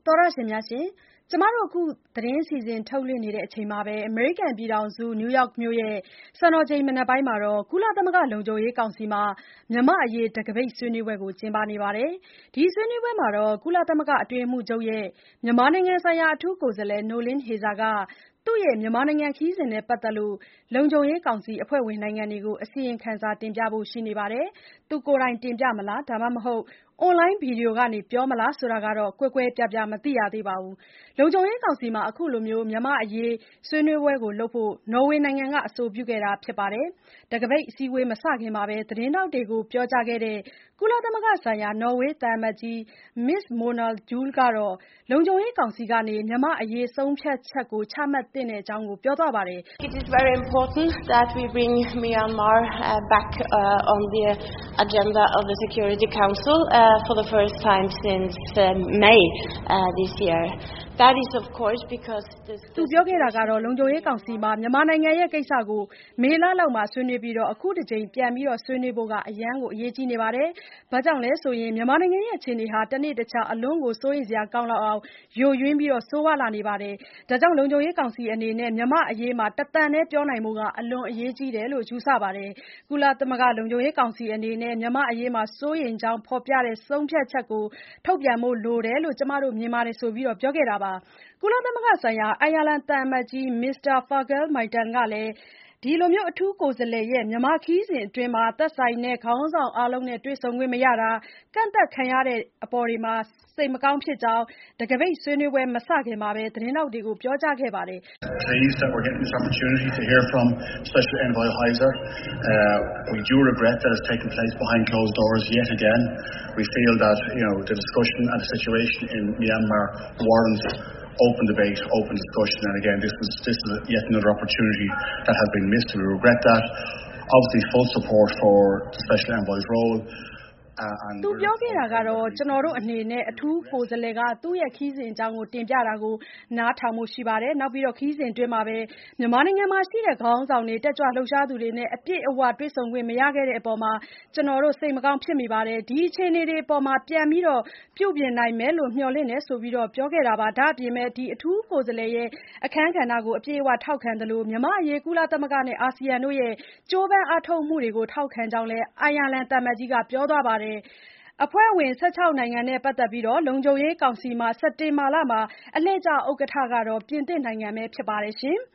တော်ရရှင်များရှင်ကျမတို့အခုသတင်းစီစဉ်ထုတ်လွှင့်နေတဲ့အချိန်မှာပဲအမေရိကန်ပြည်ထောင်စုနယူးယောက်မြို့ရဲ့စံတော်ချိန်မနက်ပိုင်းမှာကုလသမဂ္ဂလုံခြုံရေးကောင်စီမှာမြန်မာ့အရေးတံခါးပိတ်ဆွေးနွေးပွဲကိုကျင်းပနေပါတယ်။ဒီဆွေးနွေးပွဲမှာကုလသမဂ္ဂအတွင်းရေးမှူးချုပ်ရဲ့မြန်မာနိုင်ငံဆိုင်ရာအထူးကိုယ်စားလှယ် Noeleen Heyzer ကသူ့ရဲ့မြန်မာနိုင်ငံခရီးစဉ်နဲ့ပတ်သက်လို့လုံခြုံရေးကောင်စီအဖွဲ့ဝင်နိုင်ငံတွေကိုအစီရင်ခံစာတင်ပြဖို့ရှိနေပါတယ်။သူကိုယ်တိုင်တင်ပြမလားဒါမှမဟုတ်အွန်လိုင်းဗီဒီယိုကနေပြောမလားဆိုတာကတော့ကွဲကွဲပြားပြားမသိရသေးပါဘူး။လုံခြုံရေးကောင်စီမှာအခုလိုမြန်မာ့အရေးဆွေးနွေးပွဲလုပ်ဖို့နော်ဝေနိုင်ငံကအဆိုပြုခဲ့တာဖြစ်ပါတယ်။တံခါးပိတ်အစည်းအဝေးမစခင်မှာသတင်းထောက်တွေကိုပြောကြားခဲ့တဲ့ကုလသမဂ္ဂဆိုင်ရာနော်ဝေသံအမတ်ကြီး Ms Mona Juul ကတော့လုံခြုံရေးကောင်စီကနေမြန်မာ့အရေးဆုံးဖြတ်ချက်ကိုချမှတ်သင့်တဲ့အကြောင်းပြောသွားပါတယ်။ It is very important that we bring Myanmar back on the agenda of the Security Council for the first time since May this year. That is of course because သူပြောခဲ့တာကတော့လုံခြုံရေးကောင်စီမှာမြန်မာနိုင်ငံရဲ့ကိစ္စကိုမေလလောက်မှာဆွေးနွေးပြီးအခုတစ်ကြိမ်ပြန်ပြီးဆွေးနွေးဖို့ကအရန်ကိုအရေးကြီးနေပါတယ်။ဘာကြောင့်လဲဆိုရင်မြန်မာနိုင်ငံရဲ့အခြေအနေဟာတနေ့တခြားအလွန်ကိုစိုးရိမ်စရာကောင်းလောက်အောင်ယိုယွင်းပြီးဆိုးဝါးလာနေပါတယ်။ဒါကြောင့်လုံခြုံရေးကောင်စီအနေနဲ့မြန်မာ့အရေးမှာတသံတည်းပြောနိုင်ဖို့ကအလွန်အရေးကြီးတယ်လို့ယူဆပါတယ်။ကုလသမဂ္ဂလုံခြုံရေးကောင်စီအနေနဲ့မြန်မာ့အရေးမှာစိုးရိမ်ကြောင်းဖော်ပြတဲ့ဆုံးဖြတ်ချက်ကိုထုတ်ပြန်ဖို့လိုတယ်လို့ကျမတို့မြင်ပါတယ်ဆိုပြီးပြောခဲ့တာပါ။ကုလသမဂ္ဂဆိုင်ရာအိုင်ယာလန်သံအမတ်ကြီး Mr. Fergal Maitland ကလည်းဒီအထူးကိုယ်စားလှယ်ရဲ့မြန်မာခရီးစဉ်အတွင်းသက်ဆိုင်တဲ့ခေါင်းဆောင်အားလုံးနဲ့တွေ့ဆုံခွင့်မရတာကန့်သတ်ခံရတဲ့အပေါ်စိတ်မကောင်းဖြစ်ကြောင်းတံခါးပိတ်ဆွေးနွေးပွဲမစခင်မှာသတင်းထောက်တွေကိုပြောကြားခဲ့ပါတယ်။ Pleased that we're getting this opportunity to hear from Special Envoy Heyzer. We do regret that it's taken place behind closed doors yet again. We feel that the discussion and the situation in Myanmar warrants open debate, open discussion, and again this is yet another opportunity that has been missed. We regret that. Obviously full support for the Special Envoy's role. သူပြောခဲ့တာကတော့ကျွန်တော်တို့အနေနဲ့အထူးကိုယ်စားလှယ်ကသူ့ရဲ့ခရီးစဉ်အကြောင်းတင်ပြတာကိုနားထောင်ဖို့ရှိပါတယ်။နောက်ပြီးခရီးစဉ်အတွင်းမြန်မာနိုင်ငံမှာရှိတဲ့ခေါင်းဆောင်တွေတက်ကြွလှုပ်ရှားသူတွေနဲ့အပြည့်အဝတွေ့ဆုံခွင့်မရခဲ့တဲ့အပေါ်ကျွန်တော်တို့စိတ်မကောင်းဖြစ်မိပါတယ်။ဒီအခြေအနေတွေအပေါ်ပြန်ပြီးပြုပြင်နိုင်မယ်လို့မျှော်လင့်တယ်ဆိုပြီးပြောခဲ့တာပါ။ဒါ့အပြင်ဒီအထူးကိုယ်စားလှယ်ရဲ့အခန်းကဏ္ဍကိုအပြည့်အဝထောက်ခံသလိုမြန်မာ့အရေးကုလသမဂ္ဂနဲ့အာဆီယံတို့ရဲ့ကြိုးပမ်းအားထုတ်မှုတွေကိုထောက်ခံကြောင်းလည်းအိုင်ယာလန်သံအမတ်ကြီးကပြောသွားပါတယ်။အဖွဲ့ဝင်နိုင်ငံနဲ့ပတ်သက်ပြီးလုံခြုံရေးကောင်စီမှာစက်တင်ဘာလမှာအလှည့်ကျဥက္ကဋ္ဌကတော့ပြင်သစ်နိုင်ငံပဲဖြစ်ပါတယ်ရှင်။